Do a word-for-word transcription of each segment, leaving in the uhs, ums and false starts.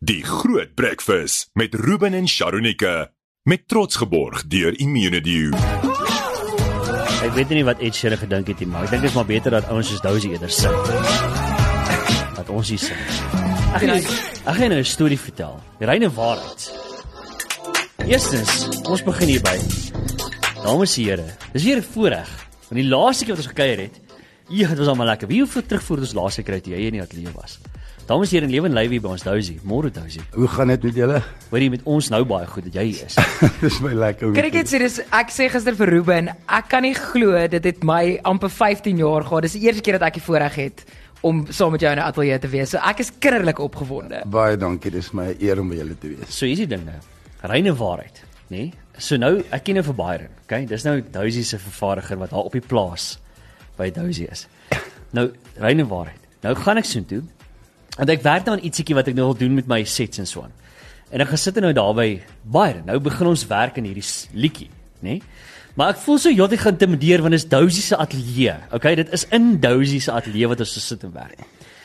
Die Groot Breakfast met Ruben en Sharonika. Met trots geborg deur Immunedio. Ek weet nie wat Ed Sheeran gedink het nie, maar ek dink dit is maar beter dat ouens soos Dousie eerder sing. Dat ons hier sing. Ek gaan ek gaan nou 'n storie vertel. Die reine waarheid. Eerstens, ons begin hierby. Dames en here, dis hier 'n voorreg. Want die laaste keer wat ons gekuier het, ja, dit was almal lekker. Wie hoeveel terugvoer ons laaste keer het jy in die ateljee was? Dames en here, in lewe en lywe hier by ons Dousie. Môre Dousie. Hoe gaan dit met julle? Hoor jy met ons nou baie goed dat jy hier is. Dis my lekker. Kan ek net sê, dis, ek sê gister vir Ruben, ek kan nie glo dit het my amper vyftien jaar gehad. Dis die eerste keer dat ek die voorreg het om saam met jou in 'n ateljee te wees. So ek is kinderlik opgewonde. Baie dankie, dis my eer om by julle te wees. So hierdie ding nou. Reine waarheid, nê? Nee? So nou, ek ken nou vir Byron, okay? Dis nou Dousie se vervaardiger wat daar op die plaas by Dousie is. Nou, reine waarheid. Nou gaan ek soontoe. Want ek werk nou aan ietsiekie wat ek nou wil doen met my sets en so aan. En ek gaan sit nou daar by Byron. Nou begin ons werk in hierdie liedjie, nê? Nee? Maar ek voel so heeltyd geïntimideer want dit is Dousie se ateljee. Okay, dit is in Dousie se ateljee wat ons so sit en werk.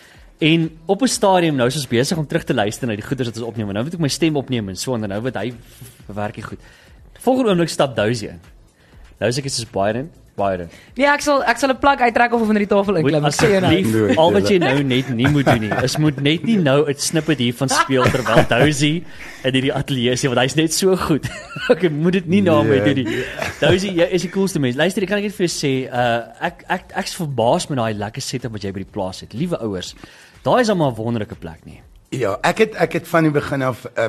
En op 'n stadium nou is ons besig om terug te luister na die goeders wat ons opneem. En nou moet ek my stem opneem en so en nou wat hy werk hy goed. Volgende oomblik stap Dousie in. Nou sê ek dit is Byron. Byron. Nee, ek sal ek sal 'n plak uittrek of onder die tafel inklim. Ek sê jou nou. Asseblief, al wat jy nou net nie moet doen nie, is moet net nie nou 'n snippet hiervan speel terwyl Dousie in hierdie ateljee is, want hy's net so goed. Ek moet dit nie na my doen nie. Dousie, jy is die coolste mens. Luister, ek kan net vir jou sê, uh ek ek ek's verbaas met daai lekker setup wat jy by die plaas het. Liewe ouers, daai is al maar 'n wonderlike plek nie. Ja, ek het ek het van die begin af uh,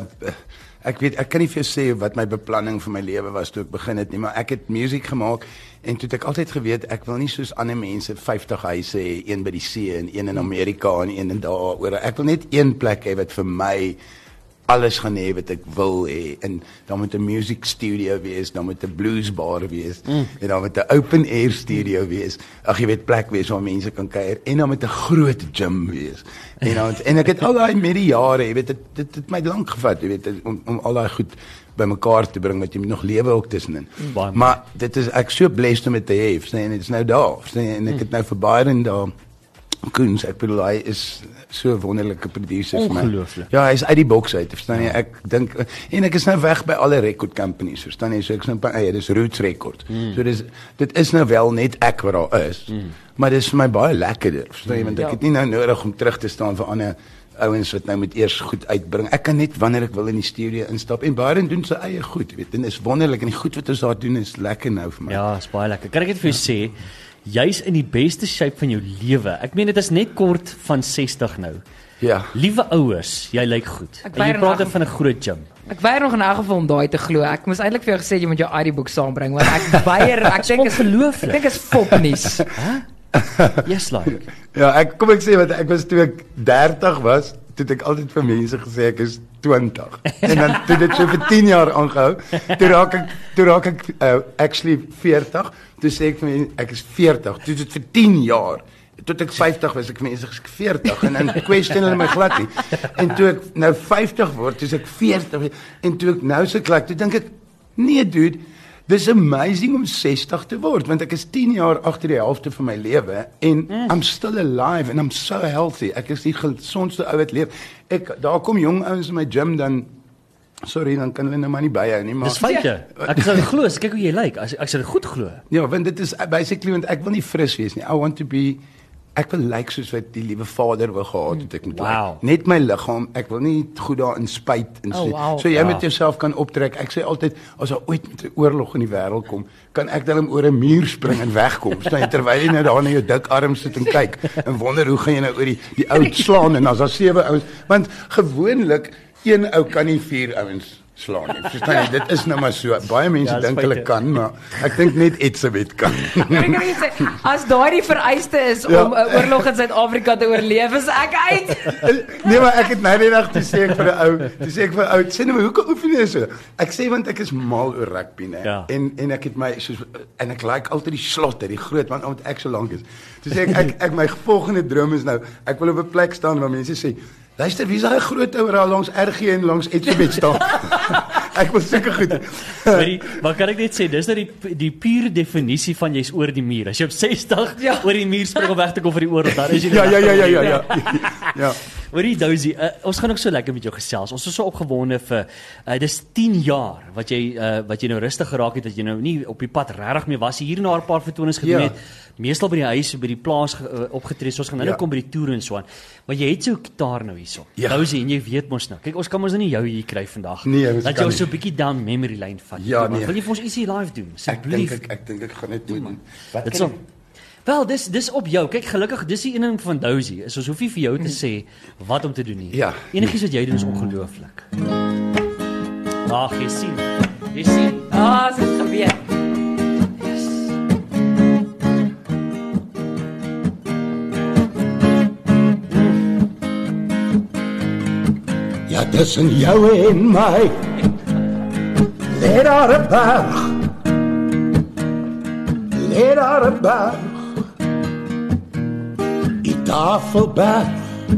ek weet ek kan nie vir jou sê wat my beplanning vir my lewe was toe ek begin het nie, maar ek het musiek gemaak en toe het ek altyd geweet ek wil nie soos ander mense vyftig huise hê, een by die see en een in Amerika en een in daar oor. Ek wil net een plek hê wat vir my alles gaan hê wat ek wil hê, en dan moet 'n music studio wees, dan moet 'n blues bar wees, mm. en dan moet 'n open air studio wees, ag jy weet plek wees waar mense kan kuier, en dan moet 'n groot gym wees, en dan, en ek het al daai met die jare, jy weet, dit dit het my lank gevat, jy weet, om om al daai goed bymekaar te bring, wat jy nog lewe ook tussenin, mm. maar dit is, ek so blessed om dit te hê, en dit is nou daar, en ek het nou vir Byron daar, Koens, ek bedoel, hy is so 'n wonderlike producer vir my. Ongelooflik. Ja, hy is uit die boks uit, verstaan jy? Ek dink, en ek is nou weg by alle record companies, verstaan jy? So ek is nou by, ja, dis Roots Record. Mm. So dis, dit is nou wel net ek wat daar is, mm. maar dit is vir my baie lekkerder, verstaan jy? Want ek ja. het nie nou nodig om terug te staan vir ander ouens wat nou moet eers goed uitbring. Ek kan net wanneer ek wil in die studio instap, en Byron doen sy eie goed, jy weet, en is wonderlik, en die goed wat ons daar doen is lekker nou vir my. Ja, is baie lekker. Kan ek dit vir jou sê? Jy's in die beste shape van jou lewe. Ek meen dit is net kort van sestig nou. Ja. Liewe ouers, jy lyk goed. Ek En jy weier praat nog- van 'n groot gym. Ek weier nog in 'n geval om daai te glo. Ek moes eintlik vir jou gesê jy moet jou I D boek saambring, want ek weier, ek dink is ongelooflik. Ek dink is fopnuus. Yes, like. Ja, ek kom ek sê wat ek was toe ek dertig was, toe het ek altyd vir mense gesê ek is twintig. En dan toe dit so vir tien jaar aangehou, toe raak ek toe raak ek uh, actually veertig, toe sê ek vir mense ek is veertig. Toe dit vir tien jaar, tot ek vyftig was ek vir mense gesê veertig en dan question hulle my glad nie. En toe ek nou vyftig word, toe is ek veertig en toe ek nou so klak, toe dink ek nee dude, dis amazing om sestig te word, want ek is tien jaar agter die helfte van my lewe en mm. I'm still alive and I'm so healthy. Ek is die gesondste ou wat leef. Ek daar kom jong ouens in my gym dan sorry, dan kan hulle nou maar nie byhou nie, maar Dis feite. Ek sou glo, as kyk hoe jy lyk, as ek sou dit goed glo. ja, want dit is basically want ek wil nie fris wees nie. I want to be ek wil lyk soos wat die liewe Vader wou gehad het ek moet Wow. lyk. Net my liggaam, ek wil nie goed daarin spyt en so. Oh, wow. So jy Ja. met jouself kan optrek. Ek sê altyd as daar ooit met 'n oorlog in die wêreld kom, kan ek dan oor 'n muur spring en wegkom. Staan jy terwyl jy nou daar na jou dik arm sit en kyk en wonder hoe gaan jy nou oor die die ou slaan en as daar sewe ouens, want gewoonlik een ou kan nie vier ouens slaan nie. Verstaan jy? Dit is nou maar so. Baie mense Ja, dis dink hulle feite. kan, maar ek dink net Etsebet kan. Ek kan net sê, as daai die vereiste is Ja. om 'n oorlog in Suid-Afrika te oorleef, is ek uit. Nee, maar ek het nou net dag toe sê ek vir 'n ou, toe sê ek vir 'n ou, sê nou maar hoekom oefen jy so? Ek sê want ek is mal oor rugby, né? Ja. En en ek het my soos en ek like altyd die slotte, die groot man omdat ek so lank is. Toe sê ek ek, ek my volgende droom is nou, ek wil op 'n plek staan waar mense sê, luister, wie is daai groot ou daar langs R G en langs Etsebet staan? Ek wil seker goed. Hoorie, maar kan ek net sê, dis nou die die pure definisie van jy's oor die muur. As jy op sestig Ja. oor die muur spring om weg te kom vir die oorlog, dan is jy Ja, ja, ja, ja, ja, ja. Ja. Hoorie Dousie, uh, ons gaan ook so lekker met jou gesels. Ons is so opgewonde vir uh, dis tien jaar wat jy uh, wat jy nou rustig geraak het, dat jy nou nie op die pad regtig meer was. Hier en daar 'n paar vertonings gedoen Ja. het. Meestal by die huis, by die plaas uh, opgetree. So ons gaan nou Ja. kom by die toere en so aan. Maar jy het so 'n gitaar nou hierso. Ja. Dousie, en jy weet mos nou. Kyk, ons kan mos nou nie jou hier kry vandag. Nee, ons dat kan jy nie. so 'n bietjie down memory lane vat. Ja, Maar nee. Wil jy vir ons ietsie live doen? Ek dink Asseblief. ek ek dink ek gaan dit moet doen. Wat Dit kan sal ek- Wel, dis dis op jou. Kyk, gelukkig, dis die een ding van Dousie. Is ons hoef nie vir jou te sê wat om te doen nie. Ja. Enigiets wat jy doen is ongelooflik. Ag, jy sien. Jy sien. Ah, dit het gebeur. Yes. Ja, tussen jou en my lê daar 'n berg. Lê daar 'n berg. Die Tafelberg.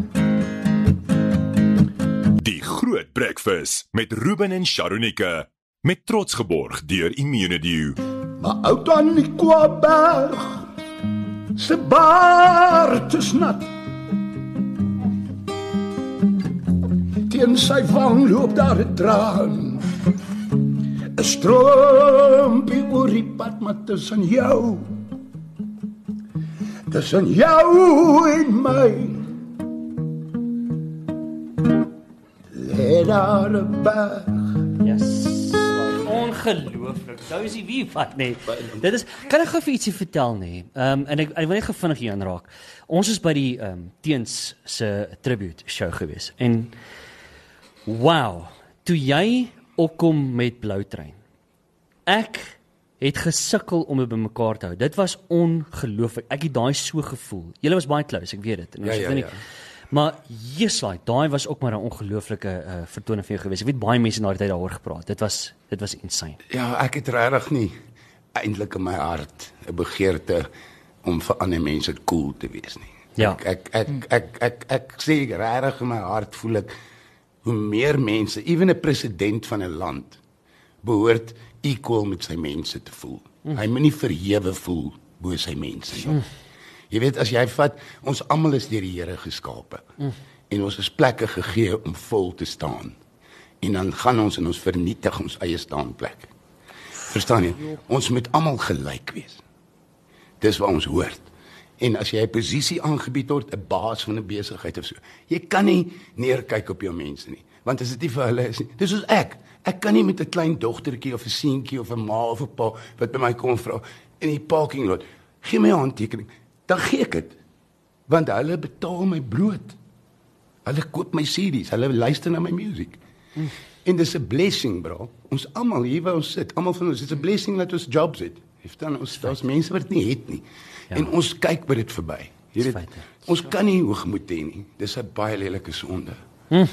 Die Groot Breakfast met Ruben en Sharonika. Met trots geborg deur Immunedio. Maar oud aan die Kwaberg se baard is nat. Teen sy wang loop daar 'n traan. 'n Stroompie oor die pad, maar tussen jou. Tussen jou en my. Lê daar 'n berg. Yes. Ongelooflik. Dousie, wie wat nee. Dit is kan ek gou vir ietsie vertel nê. Ehm um, en ek ek wil net gou vinnig hier aanraak. Ons is by die ehm um, Teens se tribute show gewees. En wow, toe jy opkom met Bloutrein. Ek het gesukkel om dit bymekaar te hou. Dit was ongelooflik. Ek het daai so gevoel. Julle was baie close, ek weet dit. En ons Ja, het ja, van die- ja. Maar yes, like, daai was ook maar 'n ongelooflike uh, vertoning vir jou gewees. Ek weet baie mense na die tyd daaroor gepraat. Dit was dit was insane. Ja, ek het regtig nie eintlik in my hart 'n begeerte om vir ander mense cool te wees nie. Ja. Ek ek ek ek ek, ek, ek sê regtig in my hart voel ek hoe meer mense, ewen 'n president van 'n land behoort equal met sy mense te voel. Mm. Hy moet nie verhewe voel bo sy mense nie. Mm. Jy weet as jy vat, ons almal is deur die Here geskape. Mm. En ons is plekke gegee om vol te staan. En dan gaan ons en ons vernietig ons eie staanplek. Verstaan jy? Ons moet almal gelyk wees. Dis wat ons hoort. En as jy 'n posisie aangebied word, 'n baas van 'n besigheid of so, jy kan nie neerkyk op jou mense nie, want as dit nie vir hulle is nie. Dis soos ek. Ek kan nie met 'n klein dogtertjie of 'n seentjie of 'n ma of 'n pa wat by my kom vra in die parking lot, gee my 'n handtekening. Dan gee ek dit. Want hulle betaal my brood. Hulle koop my C D's, hulle luister na my musiek. Mm. En dis 'n blessing, bro. Ons almal hier waar ons sit, almal van ons, it's a blessing dat ons jobs het. Verstaan ons, daar's mense wat dit nie het nie. Ja. En ons kyk by dit verby. Jy weet, ons kan nie hoogmoed hê nie. Dis 'n baie lelike sonde. Hm.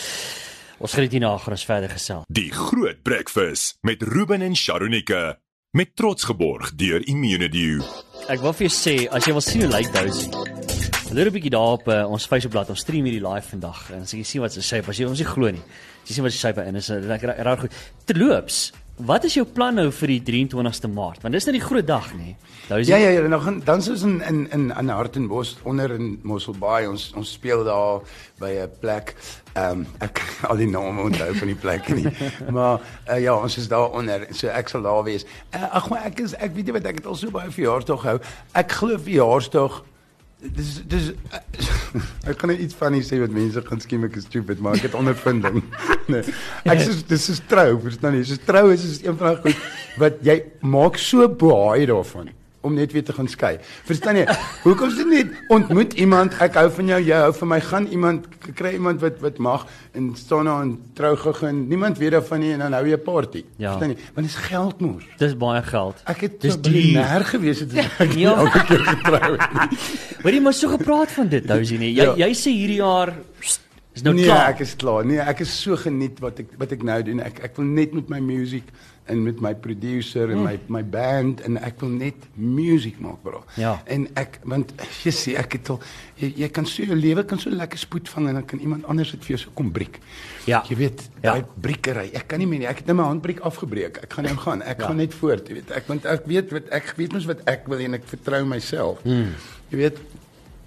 Ons gaan dit hierna gaan ons verder gesels. Die Groot Breakfast met Ruben en Sharonika. Met trots geborg deur Immunedio. Ek wil vir jou sê, as jy wil sien hoe lyk Dousie, loer 'n bietjie daar op uh, ons Facebookblad, ons stream hierdie live vandag en as jy sien wat sy sê, as jy ons nie glo nie. As jy sien wat sy sê by in is lekker reg goed. Terloops, wat is jou plan nou vir die drie en twintigste Maart? Want dis nou die groot dag, nê? Dousie. Ja ja ja, dan gaan dan is ons in in in in Hartenbos onder in Mosselbaai. Ons ons speel daar by 'n plek. Ehm um, ek al die name onthou van die plek nie. Maar uh, ja, ons is daar onder. So ek sal daar wees. Uh, ag maar ek is ek weet nie wat ek het al so baie verjaarsdag hou. Ek glo verjaarsdag dis dis uh, ek kan net iets van nie sê wat mense gaan skiem ek is stupid, maar ek het ondervinding. Nee. Ek sê dis is trou, verstaan jy? Dis trou is is een van daai goed wat jy maak so baie daarvan om net weer te gaan skei. Verstaan jy? Hoekom is dit net ontmoet iemand, ek hou van jou, jy hou van my, gaan iemand kry iemand wat wat mag en staan daar en trou gegeen, niemand weet daarvan nie en dan hou jy 'n party. Ja. Verstaan jy? Want dis geld mos. Dis baie geld. Ek het Dis so biljoenêr gewees het ek nie elke keer getrou het nie. Maar jy moes so gepraat van dit, Dousie, nee. Jy Ja. jy sê hierdie jaar pst, is nou Nee, klaar. ek is klaar. Nee, ek is so geniet wat ek wat ek nou doen. Ek ek wil net met my musiek en met my producer en mm. my my band en ek wil net musiek maak, bro. Ja. En ek want jy sê ek het al jy, jy kan so jou lewe kan so lekker spoed vang en dan kan iemand anders dit vir jou so kom breek. Ja. Jy weet, Ja. daai breekery. Ek kan nie meer nie. Ek het nou my handbreek afgebreek. Ek gaan nou gaan. Ek Ja. gaan net voort, jy weet. Ek want ek weet wat ek weet mos wat ek wil en ek vertrou myself. Mm. Jy weet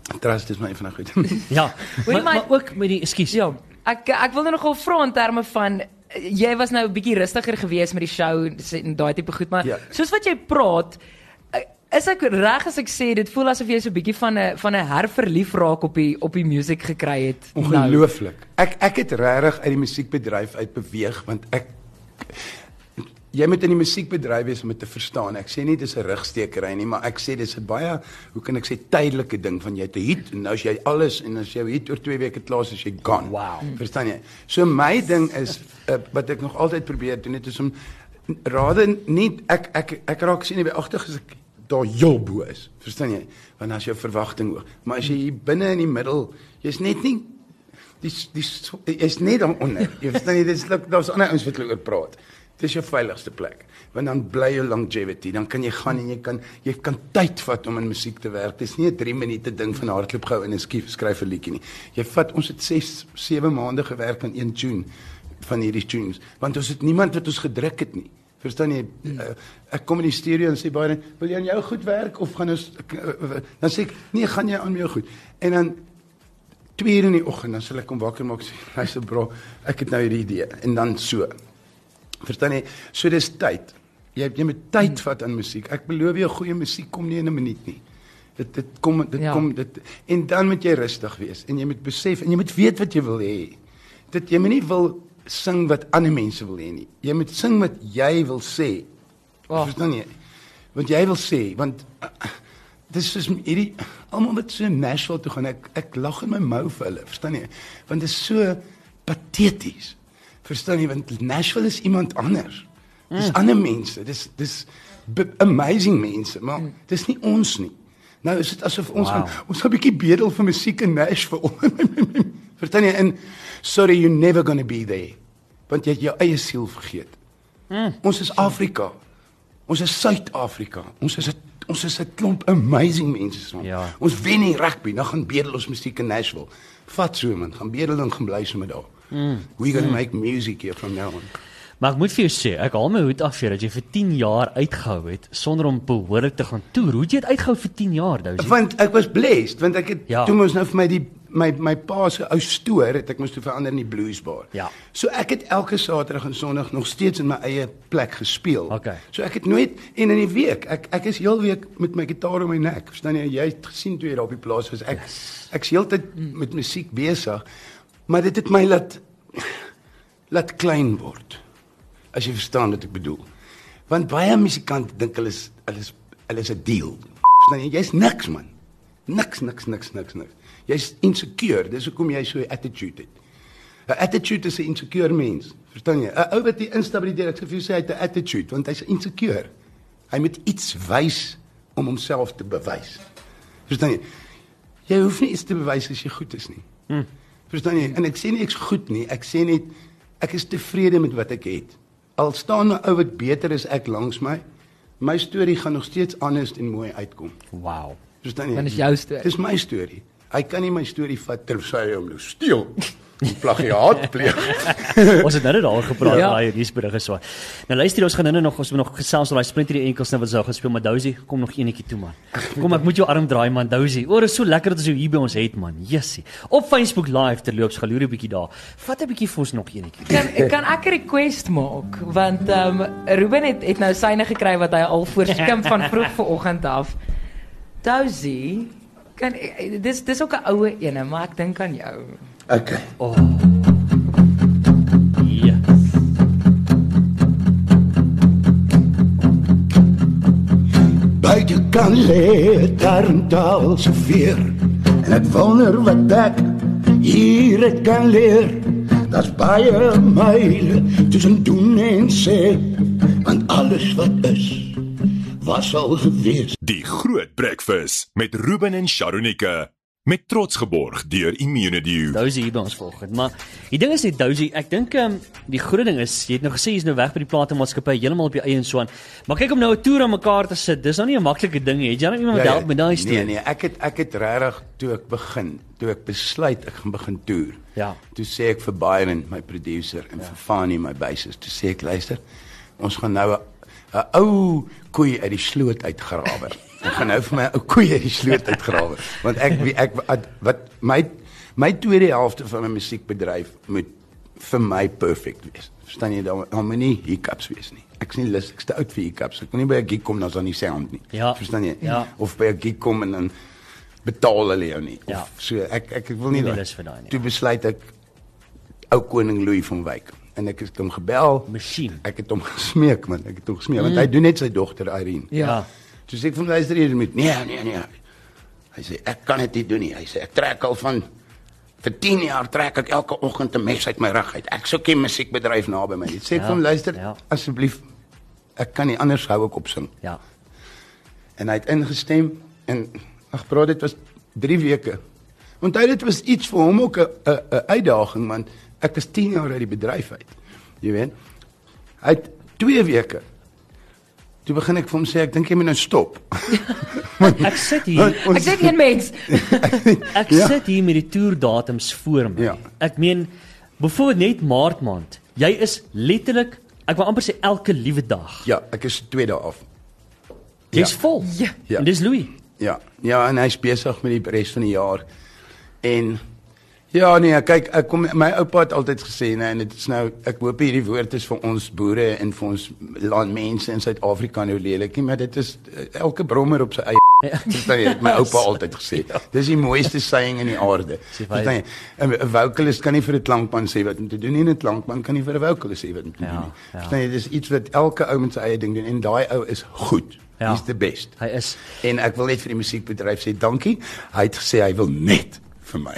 Trust is my van goed. Ja, maar, my- maar ook met die ekskuus. Ja, ek ek wil nou nogal vra in terme van jy was nou 'n bietjie rustiger geweest met die show en daai tipe goed, maar Ja. soos wat jy praat, is ek reg as ek sê dit voel asof jy so 'n bietjie van 'n van 'n herverlief raak op die op die musiek gekry het. Nou. Ongelooflik. Ek ek het regtig uit die musiekbedryf uit beweeg want ek jy moet in die musiekbedryf wees om dit te verstaan. Ek sê nie dis 'n rugstekery nie, maar ek sê dis 'n baie, hoe kan ek sê, tydelike ding van jy het 'n hit en nou as jy alles en as jy hit oor twee weke klaar is, is jy gone. Wow. Verstaan jy? So my ding is uh, wat ek nog altyd probeer doen, dit is om rade nie ek ek ek raak sien nie by agter as ek daar heel bo is. Verstaan jy? Want as jou verwagting hoog, maar as jy hier binne in die middel, jy's net nie die die jy's net daaronder. Jy verstaan jy, dis daar's ander ouens wat oor praat. Dit is jou veiligste plek. Want dan bly jou longevity, dan kan jy gaan en jy kan jy kan tyd vat om in musiek te werk. Dis nie 'n drie minute ding van hardloop gou in 'n skief skryf 'n liedjie nie. Jy vat ons het ses, sewe maande gewerk aan een tune van hierdie tunes, want ons het niemand wat ons gedruk het nie. Verstaan jy? Hmm. Uh, ek kom in die studio en sê baie, wil jy aan jou goed werk of gaan ons uh, dan sê ek, nee, gaan jy aan jou goed. En dan twee uur in die oggend dan sal ek kom wakker maak sê, luister bro, ek het nou hierdie idee en dan so. Verstaan jy? So dis tyd. Jy jy moet tyd vat aan musiek. Ek beloof jou goeie musiek kom nie in 'n minuut nie. Dit dit kom dit Ja. kom dit en dan moet jy rustig wees en jy moet besef en jy moet weet wat jy wil hê. Dit jy moet nie wil sing wat ander mense wil hê nie. Jy moet sing wat jy wil sê. Oh. Verstaan jy? Want jy wil sê want uh, dis is hierdie almal wat so Nashville toe gaan. Ek ek lag in my mou vir hulle, verstaan jy? Want dit is so pateties. Verstaan jy, want Nashville is iemand anders. Dis mm. ander mense. Dis dis amazing mense, maar mm. dis nie ons nie. Nou is dit asof ons Wow. gaan, ons gaan 'n bietjie bedel vir musiek in Nashville. Verstaan jy? En sorry, you're never going to be there. Want jy het jou eie siel vergeet. Mm. Ons is Afrika. Ons is Suid-Afrika. Ons is 'n ons is 'n klomp amazing mense. Man. Ja. Ons wen nie rugby, dan gaan bedel ons musiek in Nashville. Vat so man, gaan bedel en gaan bly so met daar. Mm. We're going to make music here from now on. Maar ek moet vir jou sê, ek haal my hoed af vir dat jy vir tien jaar uitgehou het sonder om behoorlik te gaan toer. Hoe het jy dit uitgehou vir tien jaar, Dousie? Want ek was blessed, want ek het Ja. toe moes nou vir my die my my pa se ou stoor het ek moes toe verander in die bluesbar. Ja. So ek het elke Saterdag en Sondag nog steeds in my eie plek gespeel. Okay. So ek het nooit en in die week, ek ek is heel week met my gitaar om my nek. Verstaan jy? Jy het gesien toe jy daar op die plaas was. Ek yes. ek's heeltyd met musiek besig. Maar dit het my laat laat klein word. As jy verstaan wat ek bedoel. Want baie musikante dink hulle is hulle is hulle is 'n deal. Verstaan jy? Jy's niks man. Niks niks niks niks niks. Jy's insecure. Dis hoekom jy so 'n attitude het. 'n Attitude is 'n insecure mens. Verstaan jy? 'n Ou wat die instabiliteit het, ek sê hy het 'n attitude want hy's insecure. Hy moet iets wys om homself te bewys. Verstaan jy? Jy hoef nie iets te bewys as jy goed is nie. Hmm. Verstaan jy? En ek sê nie ek's goed nie. Ek sê net ek is tevrede met wat ek het. Al staan 'n ou wat beter is ek langs my, my storie gaan nog steeds anders en mooi uitkom. Wow. Verstaan jy? Dan is jou storie. Dis my storie. Hy kan nie my storie vat terwyl hy hom nou steel. Plagiaat pleeg. Ons het nou net daar gepraat Ja. daai nuusberig is so. Nou luister ons gaan nou nog ons moet nog gesels oor daai splinter die enkels nou wat sou gespeel maar Dousie, kom nog eenetjie toe man. Kom ek moet jou arm draai man Dousie. O, dit is so lekker dat ons jou hier by ons het man. Jessie. Op Facebook live terloops galoer 'n bietjie daar. Vat 'n bietjie vir ons nog eenetjie. Kan kan ek 'n request maak want ehm um, Ruben het het nou syne gekry wat hy al voorskim van vroeg vanoggend af. Dousie, kan dis dis ook 'n oue ene, maar ek dink aan jou. Okay. Oh. Ja. Buite kan lê Tarantaal se veer en ek wonder wat ek hier het kan leer. Daar's baie myle tussen doen en sê, want alles wat is was al gewees. Die Groot Breakfast met Ruben en Sharonika. Met trots geborg deur Immunity. Dousie hier by ons volgende. Maar die ding is net Dousie, ek dink um, die groot ding is jy het nou gesê jy's nou weg by die platemaatskappy heeltemal op jou eie en so aan. Maar kyk om nou 'n toer aan mekaar te sit, dis nou nie 'n maklike ding nie. Het jy nou iemand wat help met daai storie? Nee nee, ek het ek het regtig toe ek begin, toe ek besluit ek gaan begin toer. Ja. Toe sê ek vir Byron, my producer en ja. vir Fanny, my bassist, toe sê ek luister, ons gaan nou 'n 'n ou koei uit die sloot uitgrawe. Ek gaan nou vir my ou koeie die sloot uitgrawe, want ek ek wat, wat my my tweede helfte van my musiekbedryf moet vir my perfect wees. Verstaan jy, daar daar moet nie hiccups wees nie. Ek is nie lus, ek is te oud vir hiccups. Ek wil nie by 'n gig kom dan is daar nie sound nie. Ja. Verstaan jy? Ja. Of by 'n gig kom en dan betaal hulle jou nie. Ja. Of so ek ek, ek wil nie Nie daai- lus vir daai nie. Toe besluit ek ou koning Louis van Wyk en ek het hom gebel. Masjien. Ek het hom gesmeek man, ek het hom gesmeek mm. want hy doen net sy dogter Irene. Ja. Toe sê ek vir hom luister jy moet nee nee nee. Hy sê ek kan dit nie doen nie. Hy sê ek trek al van vir tien jaar trek ek elke oggend 'n mes uit my rug uit. Ek soek 'n musiekbedryf naby my. Dit sê ek Ja, vir hom luister ja. asseblief ek kan nie anders hou ek opsing. Ja. En hy het ingestem en ag bro dit was drie weke. Want hy dit was iets vir hom ook 'n 'n 'n uitdaging want ek is tien jaar uit die bedryf uit. Jy weet. Hy het twee weke. Toe begin ek vir hom sê ek dink jy moet nou stop. Ek sit hier. Ek sê een mens. Ek Ja. sit hier met die toerdatums voor my. Ja. Ek meen byvoorbeeld net Maart maand. Jy is letterlik, ek wil amper sê elke liewe dag. Ja, ek is twee dae af. Jy's Ja. vol. Ja. Ja. En dis Louis. Ja, ja en hy's besig met die res van die jaar. En ja nee, kyk, ek kom my oupa het altyd gesê nee, en dit is nou ek hoop hierdie woord is vir ons boere en vir ons landmense in Suid-Afrika nou lelik nie, maar dit is uh, elke brommer op sy eie. Verstaan jy? Het my oupa altyd gesê. Dis die mooiste saying in die aarde. Verstaan jy? 'n 'n vocalist kan nie vir 'n klankman sê wat om te doen nie, en 'n klankman kan nie vir 'n vocalist sê wat om te Ja, doen nie. ja. Verstaan jy? Dis iets wat elke ou met sy eie ding doen en daai ou is goed. Ja. He's the best. Hy is En ek wil net vir die musiekbedryf sê dankie. Hy het gesê hy wil net vir my.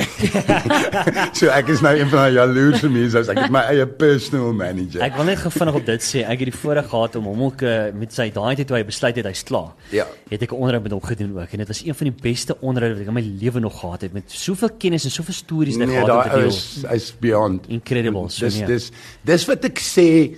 So ek is nou een van die jaloerse mense, ek het my eie personal manager. Ek wil net gevinnig op dit sê, ek het die voorreg gehad om hom ook uh, met sy daai tyd toe hy besluit het hy's klaar. Ja. Het ek 'n onderhoud met hom gedoen ook en dit was een van die beste onderhoude wat ek in my lewe nog gehad het met soveel kennis en soveel stories wat hy Nee, gehad het om daai te ou deel. is hy's beyond Incredible, so dis nee. dis dis wat ek sê.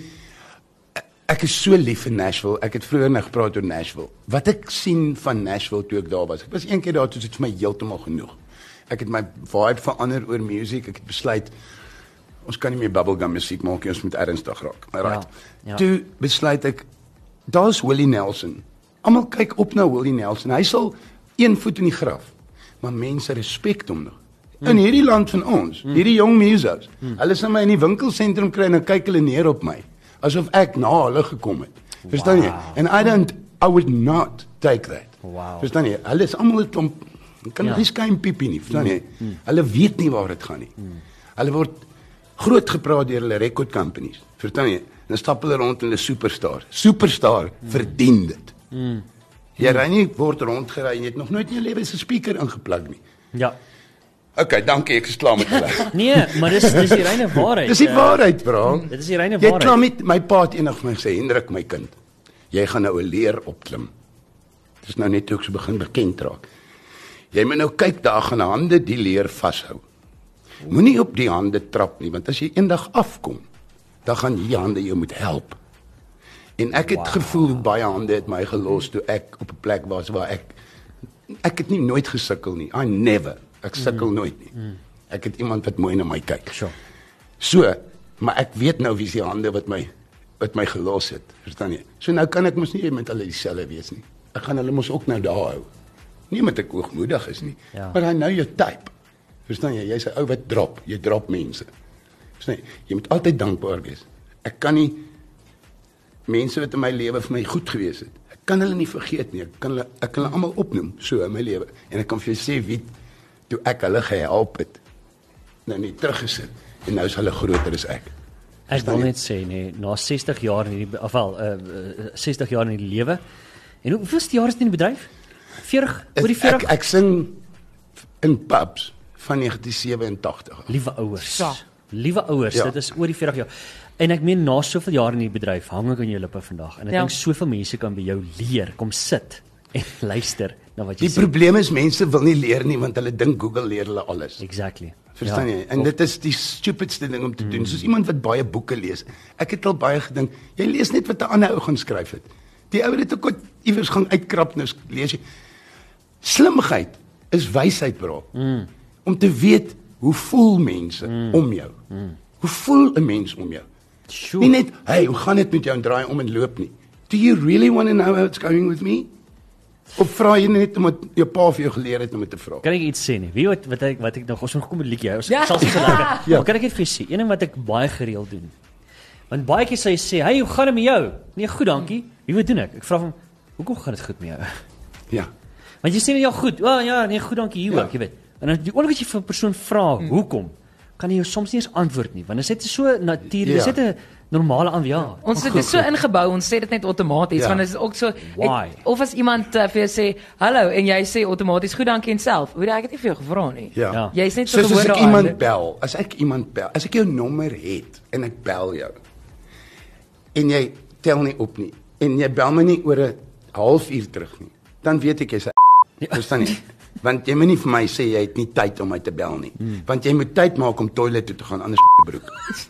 Ek is so lief vir Nashville. Ek het vroeër nog gepraat oor Nashville. Wat ek sien van Nashville toe ek daar was. Ek was een keer daar toe dit vir my heeltemal genoeg. Ek het my vibe verander oor musiek. Ek het besluit ons kan nie meer bubblegum musiek maak nie, ons moet ernstig raak. Right. Ja, ja. Toe besluit ek daar's Willie Nelson. Almal kyk op na Willie Nelson. Hy sal een voet in die graf. Maar mense respek hom nog. In hierdie land van ons, hierdie jong musos. Hulle sal my in die winkelsentrum kry en dan kyk hulle neer op my asof ek na hulle gekom het. Verstaan jy? And I don't I would not take that. Wow. Verstaan jy? Hulle is almal 'n klomp kan Ja. nie skyn piepie nie, verstaan jy? Hulle weet nie waar dit gaan nie. Hulle word groot gepraat deur hulle record companies. Verstaan jy? Dan stap hulle rond in 'n superstar. Superstar verdien dit. Jy ry nie word rondgery en jy het nog nooit in jou lewe 'n speaker ingeplug nie. Ja. Okay, dankie, ek is klaar met julle. Nee, maar dis dis die reine waarheid. Dis die Eh, waarheid, bro. Dit is die reine Jy het klaar waarheid. met my pa het eendag vir my gesê, Hendrik my kind, jy gaan nou 'n leer opklim. Dis nou net toe ek so begin bekend raak. Jy moet nou kyk, daar gaan hande die leer vashou. Moenie op die hande trap nie, want as jy eendag afkom, dan gaan hierdie hande jou moet help. En ek het wow. gevoel hoe baie hande het my gelos toe ek op 'n plek was waar ek ek het nie nooit gesukkel nie. I never. Ek sukkel mm. nooit nie. Mm. Ek het iemand wat mooi na my kyk. Sure. So, maar ek weet nou wie se hande wat my wat my gelos het. Verstaan jy? So nou kan ek mos nie met hulle dieselfde wees nie. Ek gaan hulle mos ook nou daar hou. Nie met ek hoogmoedig is nie, Ja. maar I know your type. Verstaan jy? Jy's 'n ou wat drop, jy drop mense. Verstaan jy? Jy moet altyd dankbaar wees. Ek kan nie mense wat in my lewe vir my goed gewees het. Ek kan hulle nie vergeet nie. Ek kan hulle ek kan hulle almal opnoem so in my lewe en ek kan vir jou sê wie toe ek hulle gehelp het. Nou net teruggesit en nou is hulle groter as ek. Ek wil net sê nee, na sestig jaar in hierdie afval uh, uh, sestig jaar in die lewe. En hoe hoeveel jaar is dit in die bedryf? veertig, oor die Ek, veertig. ek sing in pubs van negentien sewenentagtig. Liewe ouers. Ja. Liewe ouers, Ja. dit is oor die veertig jaar. En ek meen na soveel jaar in die bedryf hang ek aan jou lippe vandag en ek Ja. dink soveel mense kan by jou leer, kom sit en luister na wat jy Die sê. probleem is mense wil nie leer nie want hulle dink Google leer hulle alles. Exactly. Verstaan jy? En dit is die stupidste ding om te doen. Soos iemand wat baie boeke lees. Ek het al baie gedink, jy lees net wat 'n ander ou gaan skryf het. Die ou het ook iewers gaan uitkrap nou lees jy. Slimheid is wysheid, bro. Mm. Om te weet hoe voel mense mm. om jou. Mm. Hoe voel 'n mens om jou? Sure. Nie net, hey, hoe gaan dit met jou en draai om en loop nie. Do you really want to know how it's going with me? Of vra jy net omdat jou pa vir jou geleer het om dit te vra? Kan ek iets sê nie? Wie wat wat ek wat ek nog ons moet kom met liedjie. Ons Ja. sal se lekker. Ja. Maar kan ek net vir julle sê, een ding wat ek baie gereeld doen. Want baie keer sê jy sê, "Hey, hoe gaan dit met jou?" Nee, goed, dankie. Wie wat doen ek? Ek vra hom, "Hoekom gaan dit goed met jou?" Ja. Want jy sê net ja, goed. O, oh, ja, nee, goed, dankie hier Ja. ook, jy weet. En dan die oomblik as jy vir 'n persoon vra, "Hoekom?" kan jy jou soms nie eens antwoord nie, want dit is net so natuurlik, dit is Ja. net 'n normale aan ja. Ons het dit so ingebou, ons sê dit net outomaties, Ja. want dit is ook so Why? ek, of as iemand uh, vir jou sê hallo en jy sê outomaties goed dankie en self. Hoe ek het nie vir jou gevra nie. Ja. Ja. Jy's net so Soos as gewoond ek daaraan. iemand bel, as ek iemand bel, as ek jou nommer het en ek bel jou en jy tel nie op nie en jy bel my nie oor 'n halfuur terug nie, dan weet ek jy's 'n Ja. verstaan nie? Want jy moet nie vir my sê jy het nie tyd om my te bel nie. Hmm. Want jy moet tyd maak om toilet toe te gaan, anders broek.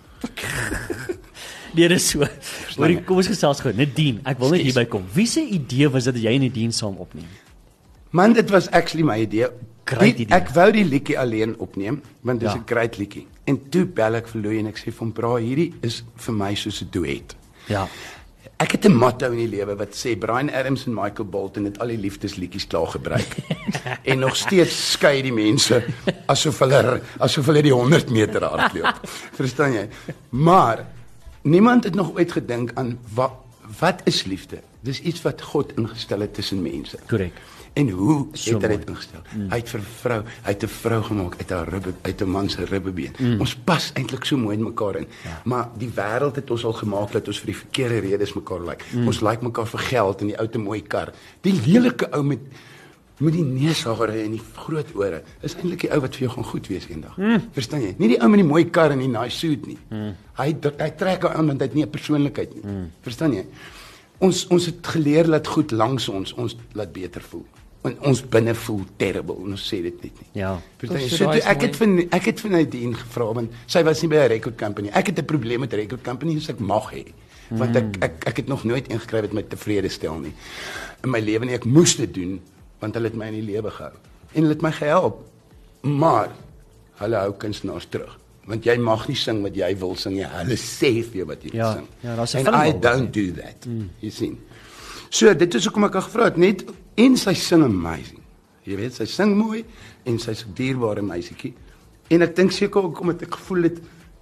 Nee, dis so. Hoorie, kom ons gesels gou. Nadine, ek wil net Skus. hierby kom. Wie se idee was dit dat jy en Nadine saam opneem? Man, dit was actually my idee. Great Die- idee. Ek wou die liedjie alleen opneem, want dit is Ja. 'n great liedjie. En toe bel ek vir Louie en ek sê vir hom, "Bra, hierdie is vir my soos 'n duet." Ja. Ek het 'n motto in die lewe wat sê Bryan Adams en Michael Bolton het al die liefdesliedjies klaar gebruik. En nog steeds skei die mense asof hulle asof hulle die honderd meter hardloop. Verstaan jy? Maar niemand het nog ooit gedink aan wat wat is liefde? Dis iets wat God ingestel het tussen mense. Korrek. En hoe So het hy mooi. dit ingestel? Mm. Hy het vir 'n vrou, hy het 'n vrou gemaak uit haar ribbe, uit 'n man se ribbebeen. Mm. Ons pas eintlik so mooi in mekaar in. Ja. Maar die wêreld het ons al gemaak dat ons vir die verkeerde redes mekaar like. Mm. Ons like mekaar vir geld en die ou te mooi kar. Die lelike ou met met die neushare en die groot ore is eintlik die ou wat vir jou gaan goed wees eendag. Mm. Verstaan jy? Nie die ou met die mooi kar en die nice suit nie. Mm. Hy hy trek haar aan want hy het nie 'n persoonlikheid nie. Mm. Verstaan jy? Ons ons het geleer dat goed langs ons ons laat beter voel. En ons binne voel terrible en ons sê dit net nie. Ja. Verstaan jy? Ons- So daai toe, is ek het vir ek het vir Nadine gevra want sy was nie by 'n record company. Ek het 'n probleem met record company, so ek mag hê. Want ek ek ek het nog nooit ingeskryf wat my tevrede stel nie. In my lewe nie, ek moes dit doen want hulle het my in die lewe gehou. En hulle het my gehelp. Maar hulle hou kunstenaars terug. Want jy mag nie sing wat jy wil sing nie. Hulle sê vir jou wat jy Ja, moet sing. ja, daar's 'n And film I al, don't do that. Mm. Jy sien. So dit is hoekom ek haar gevra het net en sy sing amazing. Jy weet sy sing mooi en sy's 'n dierbare meisietjie. En ek dink seker ook omdat ek gevoel het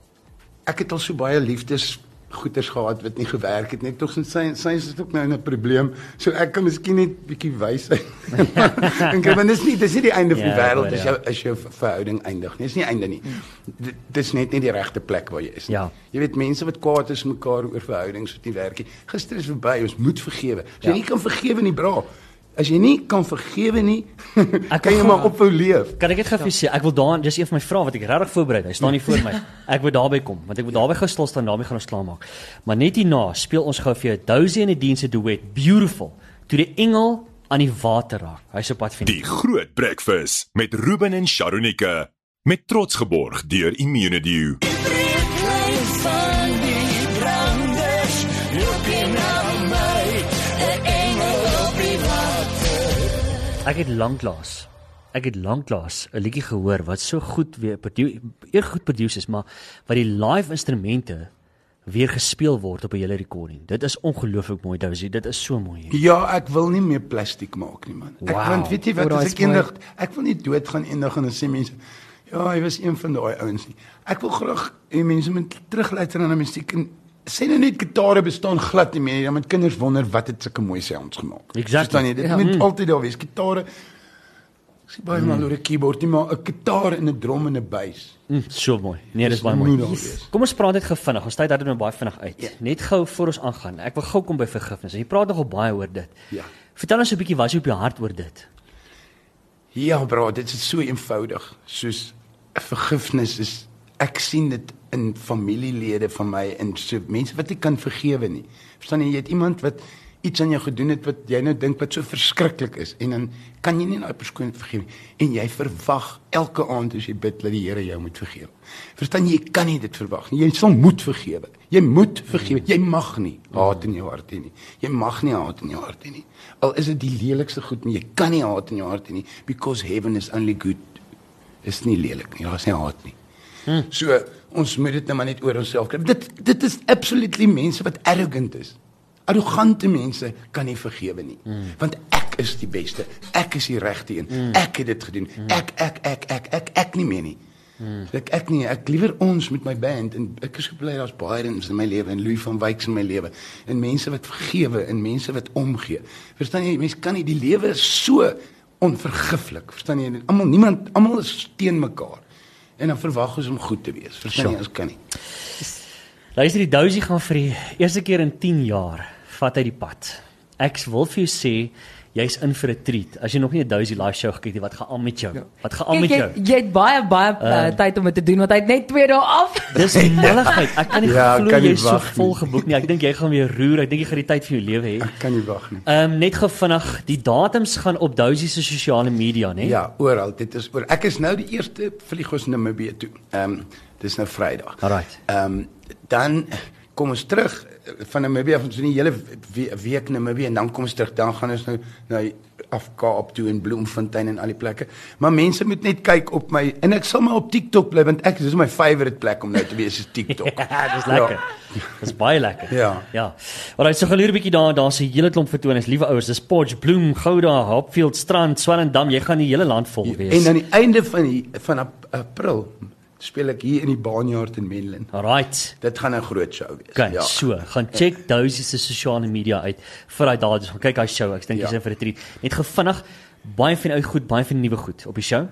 ek het al so baie liefdes goeters gehad wat nie gewerk het net tog sy sy is ook nou in 'n probleem. So ek kan miskien net bietjie wys sy. en kyk want dis nie dis nie die einde van die Ja, wêreld hoor, as ja. jou as jou verhouding eindig nie. Dis nie einde nie. Dit dis net nie die regte plek waar jy is nie. Ja. Jy weet mense wat kwaad is mekaar oor verhoudings wat nie werk nie. Gister is verby, ons moet vergewe. As jy Ja. nie kan vergewe nie, bra. As jy nie kan vergewe nie, Ek kan jy wil- maar ophou leef. Kan ek dit gou vir julle sê? Ek wil daar dis een van my vrae wat ek regtig voorberei het. Hy staan nie voor my. Ek wil daarby kom want ek wil daarby gou stil staan, daarmee gaan ons klaar maak. Maar net hierna speel ons gou vir jou Dozy en Nadine se duet Beautiful. Toe die engel aan die water raak. Hy's op pad vir Die Groot Breakfast met Ruben en Sharonika met trots geborg deur Immunedio. Ek het lanklaas Ek het lanklaas 'n liedjie gehoor wat so goed weer produ- eer goed produce is, maar wat die live instrumente weer gespeel word op 'n hele recording. Dit is ongelooflik mooi, Dozy. Dit is so mooi. Ja, ek wil nie meer plastiek maak nie, man. Ek Wow. want weet jy wat O, daai as is ek eendag ek wil nie doodgaan eendag en dan sê mense ja, hy was een van daai ouens nie. Ek wil graag hê mense moet terugluister na die musiek en sê nou net gitare bestaan glad nie meer. Dan moet kinders wonder wat het sulke mooi sounds gemaak. Exactly. Verstaan jy? Dit Ja. moet altyd daar wees. Gitare ek sê baie mm. mal oor 'n keyboard, nie maar 'n gitaar en 'n drum en 'n bass. Mm, so mooi. Nee, dis baie moet mooi. daar wees. Kom ons praat net gou vinnig. Ons tyd het nou baie vinnig uit. Ja. Net gou voor ons aangaan. Ek wil gou kom by vergifnis. Jy praat nogal baie oor dit. Ja. Vertel ons 'n bietjie wat is op jou hart oor dit. Ja, bro, dit is so eenvoudig. Soos vergifnis is ek sien dit in familielede van my en so mense wat nie kan vergewe nie. Verstaan jy, jy het iemand wat iets aan jou gedoen het wat jy nou dink wat so verskriklik is en dan kan jy nie daai persoon vergewe nie en jy verwag elke aand as jy bid dat die Here jou moet vergewe. Verstaan jy, jy kan nie dit verwag nie. Jy sal moet vergewe. Jy moet vergewe. Jy mag nie haat in jou hart hê nie. Jy mag nie haat in jou hart hê nie. Al is dit die lelikste goed, maar jy kan nie haat in jou hart hê nie because heaven is only good. Is nie lelik nie. Daar's nie haat nie. Hmm. So ons moet dit nou maar net oor onsself kry. Dit dit is absolutely mense wat arrogant is. Arrogante mense kan nie vergewe nie. Mm. Want ek is die beste. Ek is die regte een. Mm. Ek het dit gedoen. Mm. Ek ek ek ek ek ek nie meer nie. Mm. Ek ek nie, ek liewer ons met my band en ek is so bly daar's Byrons in my lewe en Louis van Wyk in my lewe en mense wat vergewe en mense wat omgee. Verstaan jy, mense kan nie, die lewe is so onvergiflik. Verstaan jy? Almal niemand almal is teen mekaar. En dan verwag ons om goed te wees. Verstaan jy, ons kan nie. Luister, die Dousie gaan vir die eerste keer in tien jaar vat hy die pad. Ek wil vir jou sê, jy's in vir 'n treat. As jy nog nie 'n Dousie live show gekyk het, wat gaan aan met jou? Ja. Wat gaan aan met jou? Jy, jy het baie baie uh, uh, tyd om dit te doen want hy het net twee dae af. Dis malligheid. Ek kan nie ja, glo jy is so vol geboek nie. Ek dink jy gaan weer roer. Ek dink jy gaan die tyd vir jou lewe hê. Ek kan nie wag nie. Ehm um, net gou vinnig, die datums gaan op Dousie se sosiale media, né? Ja, oral. Dit is oor. Ek is nou die eerste vlieg ons Namibië toe. Ehm um, dis nou Vrydag. Alright. Ehm um, dan kom ons terug van Namibië, ons doen die hele week Namibië en dan kom ons terug, dan gaan ons nou na af Kaap toe en Bloemfontein en al die plekke. Maar mense moet net kyk op my en ek sal maar op TikTok bly want ek dis my favourite plek om nou te wees is TikTok. Ja, dis lekker. Ja. Dis baie lekker. Ja. Ja. Alright, so geluur 'n bietjie daar, daar's 'n hele klomp vertonings, liewe ouers, dis Potch, Bloem, Gouda, Hopfield, Strand, Swellendam, jy gaan die hele land vol wees. En aan die einde van die van ap, April speel ek hier in die Baanyard in Menlyn. Alright. Dit gaan 'n groot show wees. Kan, ja. So, gaan check Dousie se sosiale media uit vir daai dae, gaan kyk hy show. Ek dink jy's ja. in vir 'n treat. Net gevinnig, baie van die ou goed, baie van die nuwe goed op die show.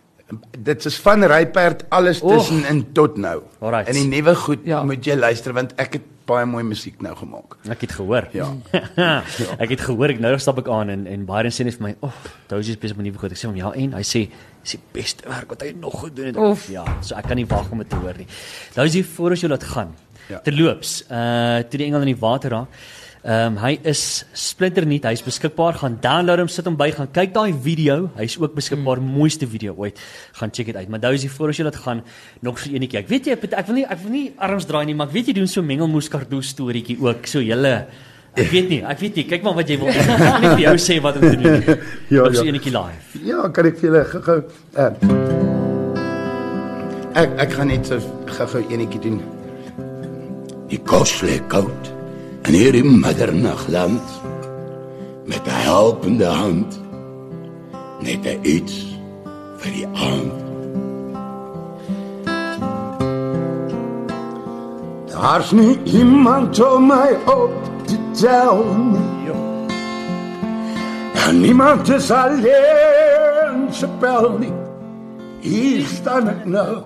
Dit is van Ryperd alles tussenin tot nou. Alright. En die nuwe goed ja. moet jy luister want ek het baie mooi musiek nou gemaak. Ek het gehoor. Ja. ja. Ek het gehoor, ek nou stap ek aan en en Byron sê net vir my, "Oh, Dousie is besig met nuwe goed." Ek sê hom, "Ja, en hy sê dis die beste werk wat hy nog gedoen het." Of. Ja, so ek kan nie wag om dit te hoor nie. Dousie, voor ons jy laat gaan. Ja. Terloops, uh toe die engel in die water raak. Ehm um, hy is splinternuut, hy's beskikbaar, gaan download hom, sit hom by, gaan kyk daai video. Hy's ook beskikbaar, mm. mooiste video ooit. Gaan check dit uit. Maar Dousie, voor as jy laat gaan, nog so enetjie. Ek weet jy ek wil nie ek wil nie arms draai nie, maar ek weet jy doen so mengelmoes kardoe storieetjie ook, so julle ek weet nie, ek weet nie. Kyk maar wat jy wil. Ek gaan nie vir jou sê wat om te doen nie. Ja, nog so ja. enetjie live. Ja, kan ek vir julle gou-gou uh, ek ek gaan net so gou-gou enetjie doen. Die kos lê koud. En hier in Middernagland, met 'n helpende hand, net 'n iets vir die aand. Daar's nie iemand om my op te tel nie. En niemand is alleen sepel nie. Hier staan ek nou.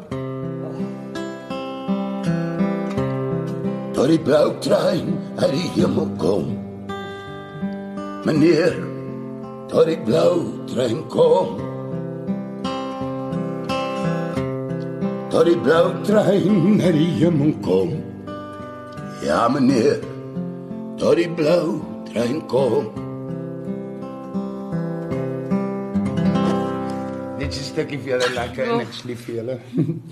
Door die blauw trein uit die hemel kom. Meneer, door die blauw trein kom. Door die blauw trein uit die hemel kom. Ja meneer, door die blauw trein kom. Dit is 'n stukkie vir julle lekker en ek is lief vir julle.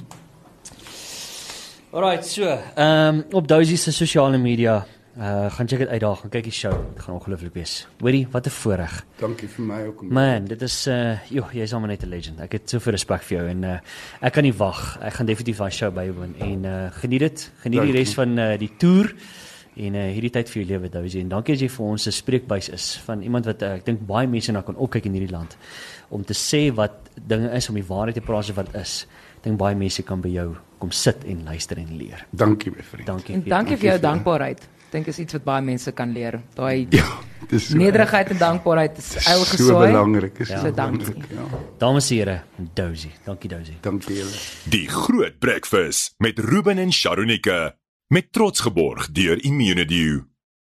Alright, so, ehm um, op Dousie se sosiale media, uh gaan check dit uit daar, gaan kyk die show. Dit gaan ongelooflik wees. Hoorie, wat 'n voorreg. Dankie vir my ook. Man, dit is uh joh, jy's almal net 'n legend. Ek het soveel respek vir jou en uh ek kan nie wag. Ek gaan definitief daai show bywoon en uh geniet dit. Geniet die res van uh die toer en uh hierdie tyd vir jou lewe, Dousie. En dankie dat jy vir ons 'n spreekbuis is van iemand wat uh, ek dink baie mense na kan opkyk in hierdie land om te sê wat dinge is, om die waarheid te praat wat is. Ek dink baie mense kan by jou kom sit en luister en leer. Dankie my vriend. Dankie. En dankie vir jou dankbaarheid. Ek dink is iets wat baie mense kan leer. Daai ja, dis so nederigheid en dankbaarheid is eil so gesooi. belangrik, is Ja. so dankie. belangrik. Ja. Dames en here, Dousie. Dankie Dousie. Dankie julle. Die Groot Breakfast met Ruben en Sharonika met trots geborg deur Immunedio.